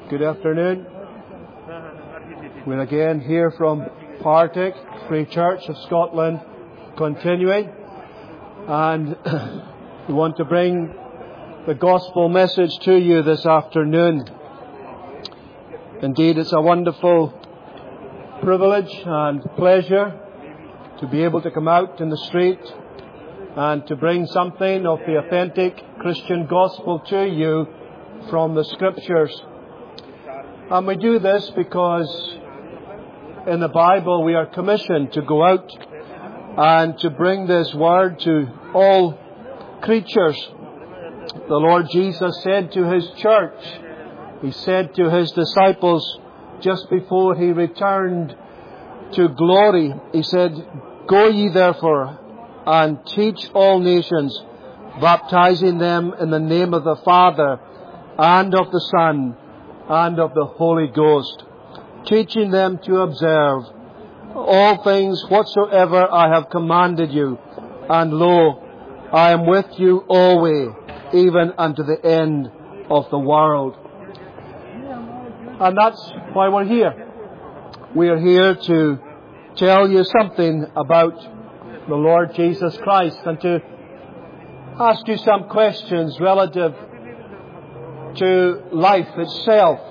Good afternoon. We're again here from Partick Free Church of Scotland, continuing, and we want to bring the gospel message to you this afternoon. Indeed, it's a wonderful privilege and pleasure to be able to come out in the street and to bring something of the authentic Christian gospel to you from the Scriptures. And we do this because in the Bible we are commissioned to go out and to bring this word to all creatures. The Lord Jesus said to His church, He said to His disciples just before He returned to glory, He said, "Go ye therefore and teach all nations, baptizing them in the name of the Father and of the Son and of the Holy Ghost, teaching them to observe all things whatsoever I have commanded you. And lo, I am with you always, even unto the end of the world." And that's why we're here. We are here to tell you something about the Lord Jesus Christ and to ask you some questions relative to life itself.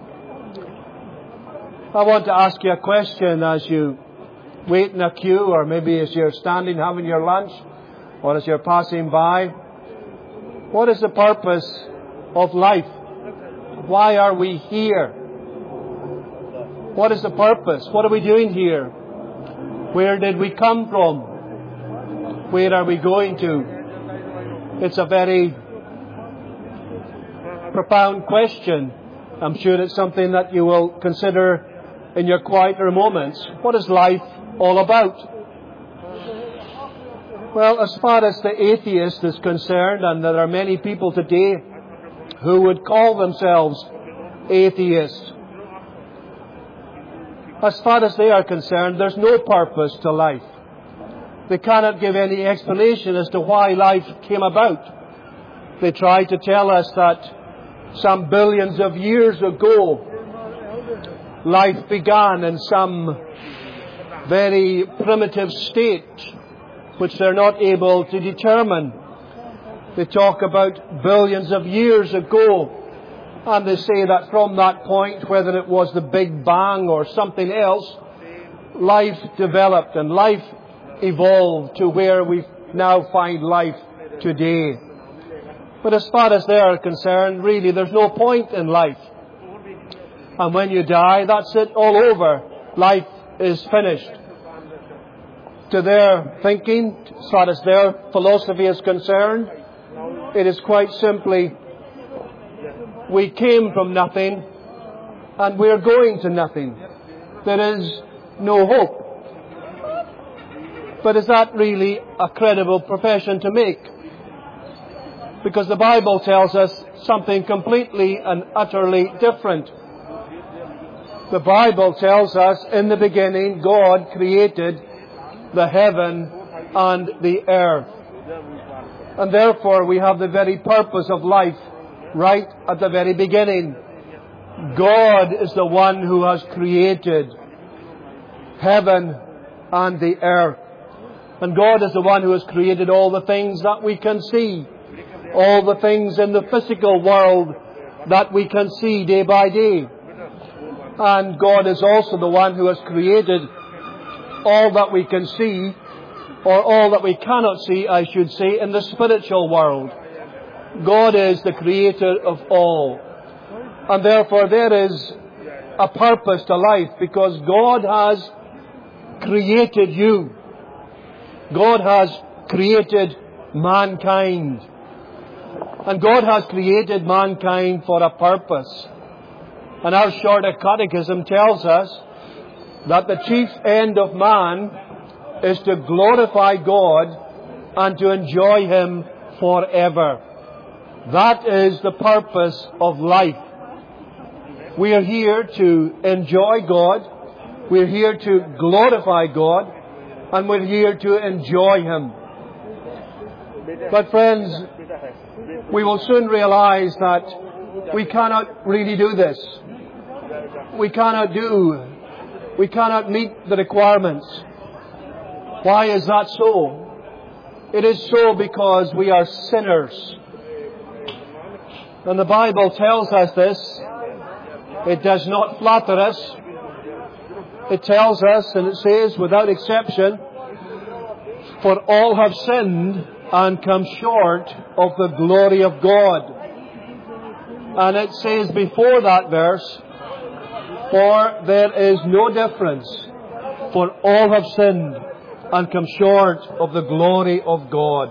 I want to ask you a question as you wait in a queue, or maybe as you're standing having your lunch, or as you're passing by. What is the purpose of life? Why are we here? What is the purpose? What are we doing here? Where did we come from? Where are we going to? It's a very profound question. I'm sure it's something that you will consider in your quieter moments. What is life all about? Well, as far as the atheist is concerned, and there are many people today who would call themselves atheists, as far as they are concerned, there's no purpose to life. They cannot give any explanation as to why life came about. They try to tell us that some billions of years ago, life began in some very primitive state, which they're not able to determine. They talk about billions of years ago, and they say that from that point, whether it was the Big Bang or something else, life developed and life evolved to where we now find life today. But as far as they are concerned, really, there's no point in life. And when you die, that's it, all over. Life is finished. To their thinking, as far as their philosophy is concerned, it is quite simply, we came from nothing and we're going to nothing. There is no hope. But is that really a credible profession to make? Because the Bible tells us something completely and utterly different. The Bible tells us, in the beginning, God created the heaven and the earth. And therefore, we have the very purpose of life right at the very beginning. God is the one who has created heaven and the earth. And God is the one who has created all the things that we can see. All the things in the physical world that we can see day by day. And God is also the one who has created all that we can see, or all that we cannot see, I should say, in the spiritual world. God is the creator of all. And therefore there is a purpose to life, because God has created you. God has created mankind. And God has created mankind for a purpose. And our Shorter Catechism tells us that the chief end of man is to glorify God and to enjoy Him forever. That is the purpose of life. We are here to enjoy God, we're here to glorify God, and we're here to enjoy Him. But friends, we will soon realize that we cannot really do this. we cannot do. We cannot meet the requirements. Why is that so? It is so because we are sinners. And the Bible tells us this. It does not flatter us. It tells us, and it says, without exception, for all have sinned and come short of the glory of God. And it says before that verse, for there is no difference, for all have sinned and come short of the glory of God.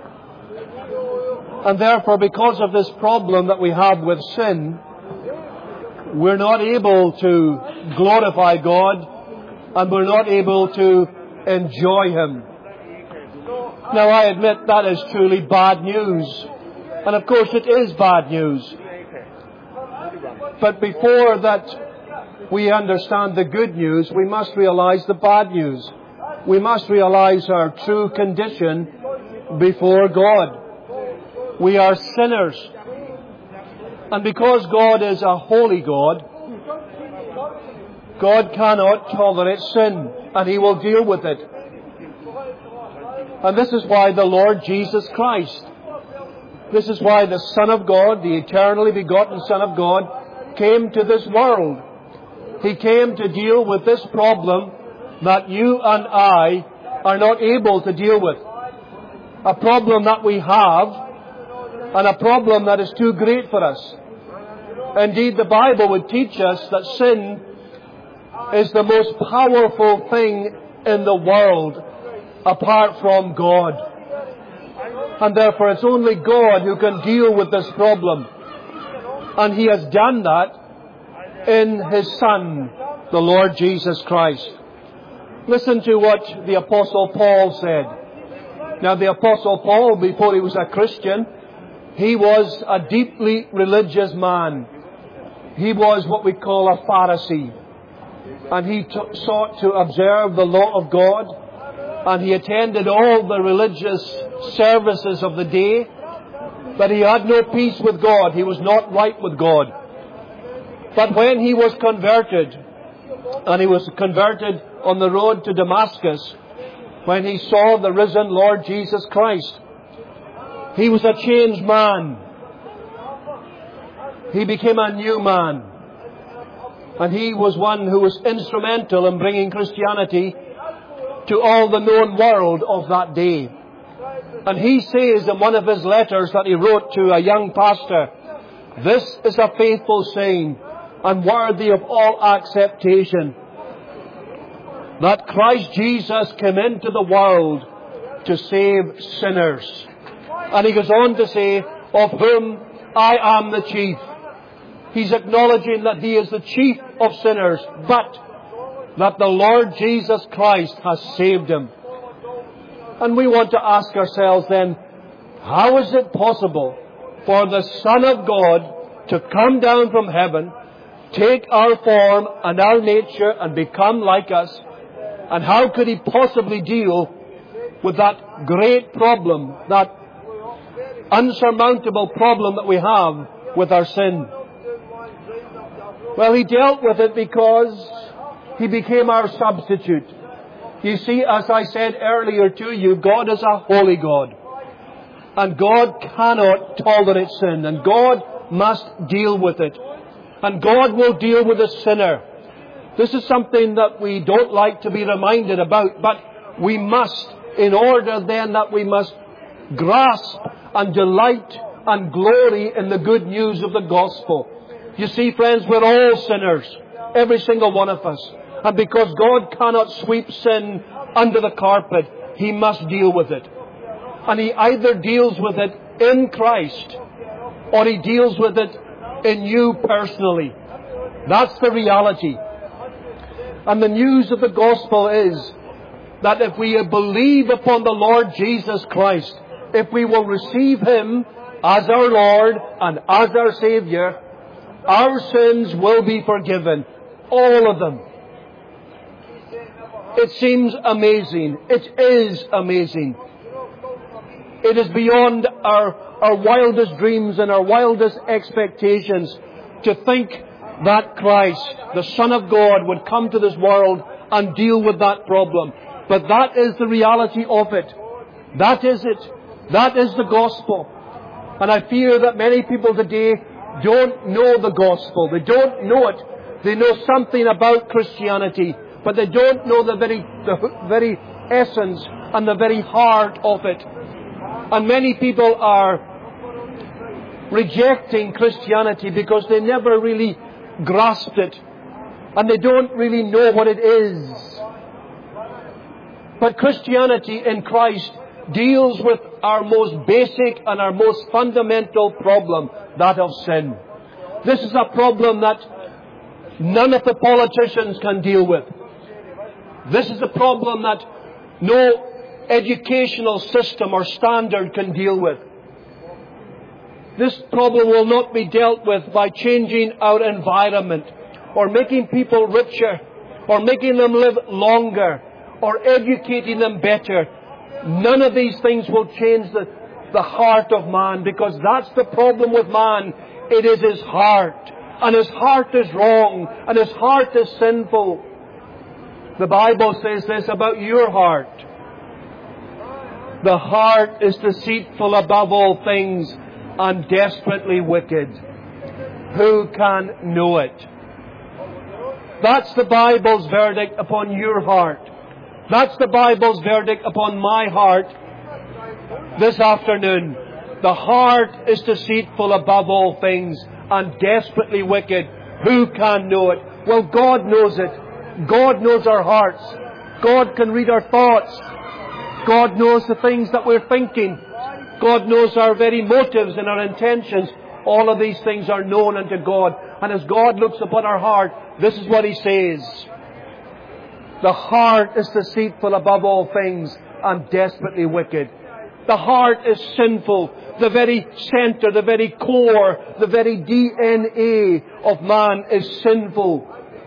And therefore, because of this problem that we have with sin, we're not able to glorify God, and we're not able to enjoy Him. Now, I admit that is truly bad news. And of course it is bad news. But before that we understand the good news, we must realize the bad news. We must realize our true condition before God. We are sinners. And because God is a holy God, God cannot tolerate sin, and He will deal with it. And this is why the Lord Jesus Christ, this is why the Son of God, the eternally begotten Son of God, came to this world. He came to deal with this problem that you and I are not able to deal with. A problem that we have, and a problem that is too great for us. Indeed, the Bible would teach us that sin is the most powerful thing in the world apart from God. And therefore it's only God who can deal with this problem. And He has done that in His Son, the Lord Jesus Christ. Listen to what the Apostle Paul said. Now, the Apostle Paul, before he was a Christian, he was a deeply religious man. He was what we call a Pharisee. And he sought to observe the law of God. And he attended all the religious services of the day. But he had no peace with God. He was not right with God. But when he was converted, and he was converted on the road to Damascus, when he saw the risen Lord Jesus Christ, he was a changed man. He became a new man. And he was one who was instrumental in bringing Christianity to all the known world of that day. And he says in one of his letters that he wrote to a young pastor, "This is a faithful saying and worthy of all acceptation, that Christ Jesus came into the world to save sinners." And he goes on to say, "Of whom I am the chief." He's acknowledging that he is the chief of sinners, but that the Lord Jesus Christ has saved him. And we want to ask ourselves then, how is it possible for the Son of God to come down from heaven, take our form and our nature and become like us? And how could He possibly deal with that great problem, that unsurmountable problem that we have with our sin? Well, He dealt with it because He became our substitute. You see, as I said earlier to you, God is a holy God. And God cannot tolerate sin. And God must deal with it. And God will deal with the sinner. This is something that we don't like to be reminded about, but we must, in order then that we must grasp and delight and glory in the good news of the gospel. You see, friends, we're all sinners. Every single one of us. And because God cannot sweep sin under the carpet, He must deal with it. And He either deals with it in Christ, or He deals with it in you personally. That's the reality. And the news of the gospel is that if we believe upon the Lord Jesus Christ, if we will receive Him as our Lord and as our Savior, our sins will be forgiven. All of them. It seems amazing. It is amazing. It is beyond our wildest dreams and our wildest expectations to think that Christ, the Son of God, would come to this world and deal with that problem. But that is the reality of it. That is it. That is the gospel. And I fear that many people today don't know the gospel. They don't know it. They know something about Christianity, but they don't know the very essence and the very heart of it. And many people are rejecting Christianity because they never really grasped it, and they don't really know what it is. But Christianity in Christ deals with our most basic and our most fundamental problem, that of sin. This is a problem that none of the politicians can deal with. This is a problem that no educational system or standard can deal with. This problem will not be dealt with by changing our environment, or making people richer, or making them live longer, or educating them better. None of these things will change the heart of man, because that's the problem with man. It is his heart. And his heart is wrong. And his heart is sinful. The Bible says this about your heart. The heart is deceitful above all things and desperately wicked. Who can know it? That's the Bible's verdict upon your heart. That's the Bible's verdict upon my heart this afternoon. The heart is deceitful above all things and desperately wicked. Who can know it? Well, God knows it. God knows our hearts. God can read our thoughts. God knows the things that we're thinking. God knows our very motives and our intentions. All of these things are known unto God. And as God looks upon our heart, this is what He says. The heart is deceitful above all things and desperately wicked. The heart is sinful. The very center, the very core, the very DNA of man is sinful.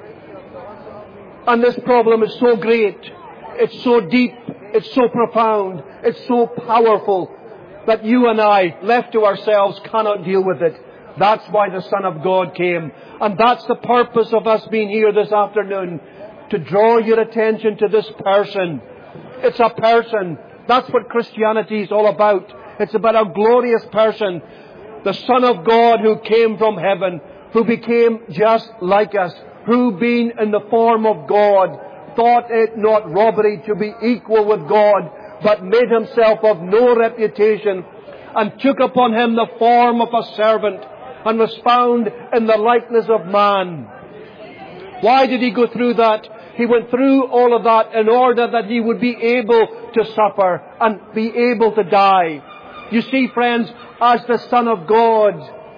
And this problem is so great. It's so deep. It's so profound. It's so powerful that you and I, left to ourselves, cannot deal with it. That's why the Son of God came. And that's the purpose of us being here this afternoon. To draw your attention to this person. It's a person. That's what Christianity is all about. It's about a glorious person. The Son of God who came from heaven. Who became just like us. Who being in the form of God, thought it not robbery to be equal with God, but made Himself of no reputation, and took upon Him the form of a servant, and was found in the likeness of man. Why did He go through that? He went through all of that in order that He would be able to suffer and be able to die. You see, friends, as the Son of God,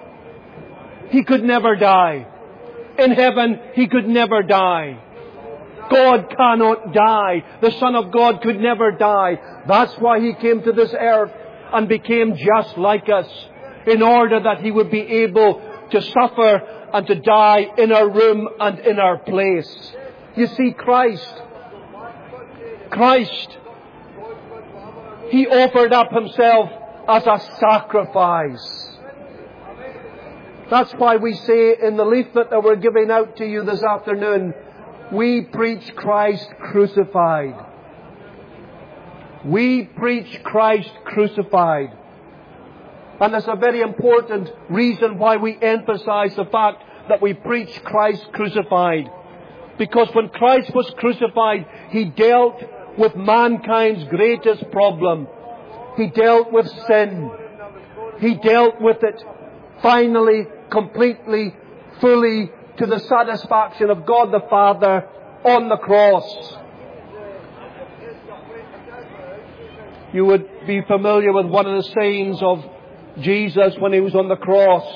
He could never die. In heaven, He could never die. God cannot die. The Son of God could never die. That's why He came to this earth and became just like us, in order that He would be able to suffer and to die in our room and in our place. You see, Christ, He offered up Himself as a sacrifice. That's why we say in the leaflet that we're giving out to you this afternoon, we preach Christ crucified. We preach Christ crucified. And there's a very important reason why we emphasize the fact that we preach Christ crucified. Because when Christ was crucified, He dealt with mankind's greatest problem. He dealt with sin. He dealt with it finally, completely, fully, to the satisfaction of God the Father on the cross. You would be familiar with one of the sayings of Jesus when He was on the cross.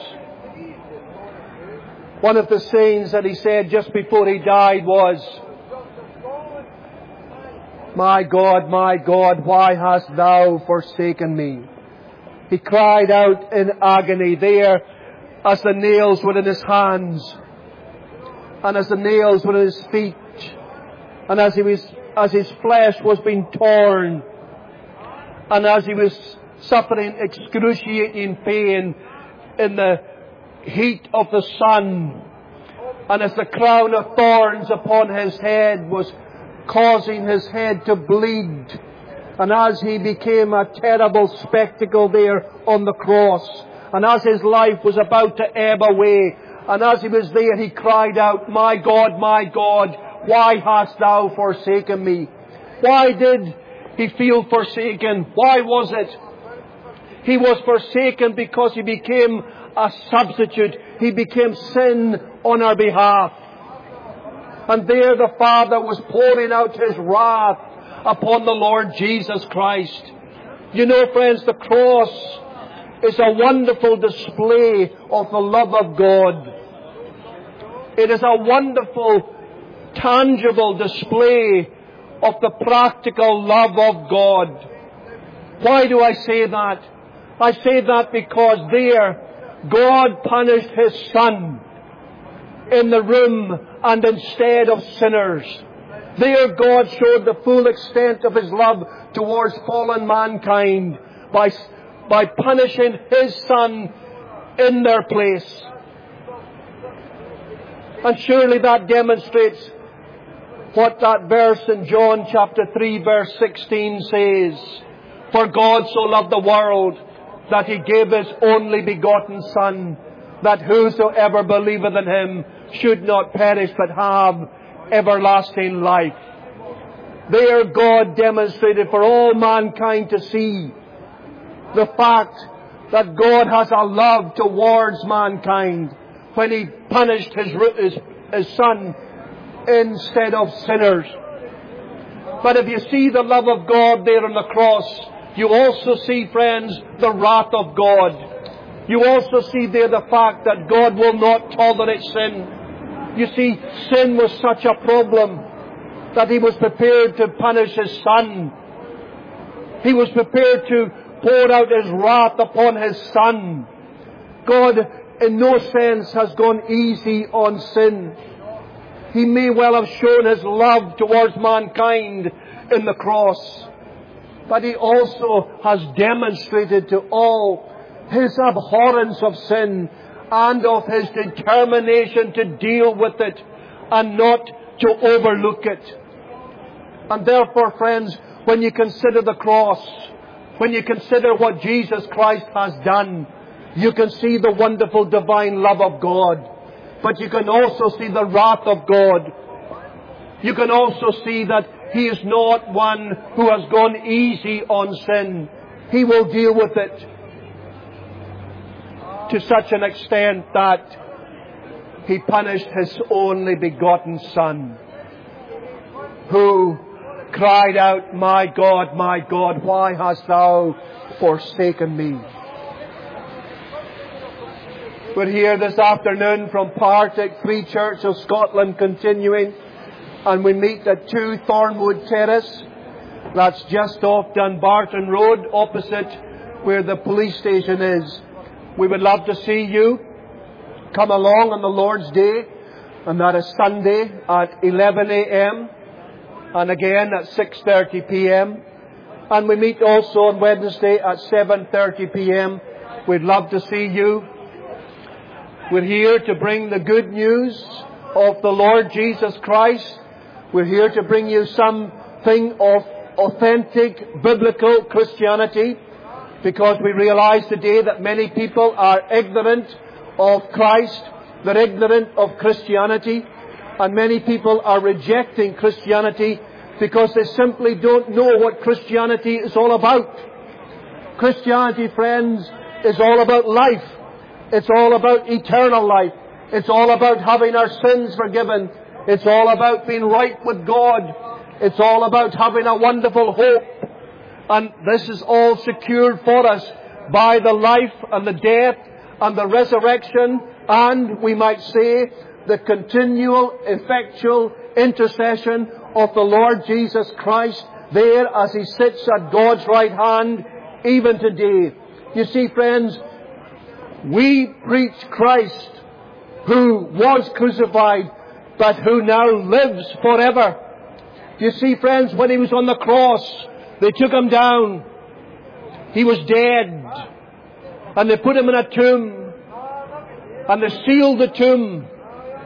One of the sayings that He said just before He died was, my God, why hast Thou forsaken me? He cried out in agony there as the nails were in His hands and as the nails were in His feet and as His flesh was being torn and as He was suffering excruciating pain in the heat of the sun. And as the crown of thorns upon his head was causing his head to bleed, and as he became a terrible spectacle there on the cross, and as his life was about to ebb away, and as he was there, he cried out, my God, why hast thou forsaken me? Why did he feel forsaken? Why was it? He was forsaken because he became a substitute. He became sin on our behalf. And there the Father was pouring out his wrath upon the Lord Jesus Christ. You know, friends, the cross is a wonderful display of the love of God. It is a wonderful, tangible display of the practical love of God. Why do I say that? I say that because there God punished His Son in the room and instead of sinners. There God showed the full extent of His love towards fallen mankind by punishing His Son in their place. And surely that demonstrates what that verse in John chapter 3 verse 16 says. For God so loved the world that He gave His only begotten Son, that whosoever believeth in Him should not perish but have everlasting life. There God demonstrated for all mankind to see the fact that God has a love towards mankind when He punished His Son instead of sinners. But if you see the love of God there on the cross, you also see, friends, the wrath of God. You also see there the fact that God will not tolerate sin. You see, sin was such a problem that He was prepared to punish His Son. He was prepared to pour out His wrath upon His Son. God, in no sense, has gone easy on sin. He may well have shown His love towards mankind in the cross, but He also has demonstrated to all His abhorrence of sin and of His determination to deal with it and not to overlook it. And therefore, friends, when you consider the cross, when you consider what Jesus Christ has done, you can see the wonderful divine love of God. But you can also see the wrath of God. You can also see that He is not one who has gone easy on sin. He will deal with it to such an extent that He punished His only begotten Son, who cried out, my God, why hast thou forsaken me? We're here this afternoon from Partick Free Church of Scotland continuing, and we meet at 2 Thornwood Terrace. That's just off Dunbarton Road, opposite where the police station is. We would love to see you. Come along on the Lord's Day, and that is Sunday at 11 a.m. and again at 6:30 p.m. And we meet also on Wednesday at 7:30 p.m. We'd love to see you. We're here to bring the good news of the Lord Jesus Christ. We're here to bring you something of authentic biblical Christianity, because we realize today that many people are ignorant of Christ. They're ignorant of Christianity. And many people are rejecting Christianity because they simply don't know what Christianity is all about. Christianity, friends, is all about life. It's all about eternal life. It's all about having our sins forgiven. It's all about being right with God. It's all about having a wonderful hope. And this is all secured for us by the life and the death and the resurrection, and we might say the continual, effectual intercession of the Lord Jesus Christ there as He sits at God's right hand even today. You see, friends, we preach Christ who was crucified but who now lives forever. You see, friends, when He was on the cross, they took Him down. He was dead. And they put Him in a tomb. And they sealed the tomb.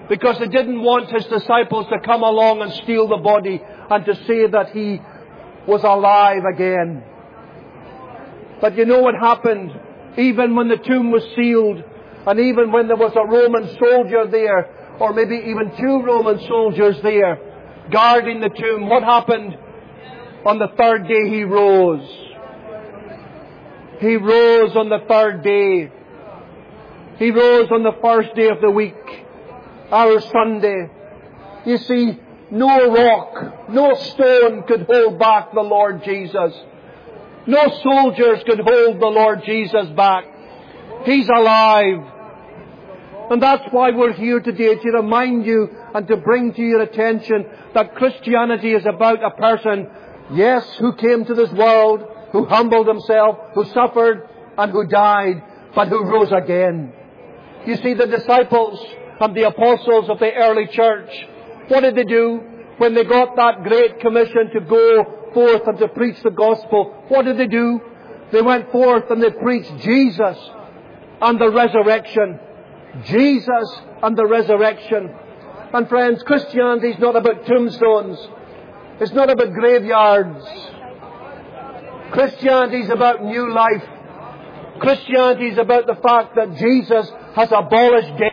because He didn't want His disciples to come along and steal the body and to say that He was alive again. But you know what happened? Even when the tomb was sealed, and even when there was a Roman soldier there, or maybe even 2 Roman soldiers there, guarding the tomb, what happened? On the 3rd day He rose. He rose on the 3rd day. He rose on the 1st day of the week, our Sunday. You see, no rock, no stone could hold back the Lord Jesus. No soldiers could hold the Lord Jesus back. He's alive. And that's why we're here today, to remind you and to bring to your attention that Christianity is about a person, yes, who came to this world, who humbled Himself, who suffered and who died, but who rose again. You see, the disciples and the apostles of the early church, what did they do when they got that great commission to go forth and to preach the gospel? What did they do? They went forth and they preached Jesus and the resurrection. Jesus and the resurrection. And friends, Christianity is not about tombstones. It's not about graveyards. Christianity is about new life. Christianity is about the fact that Jesus has abolished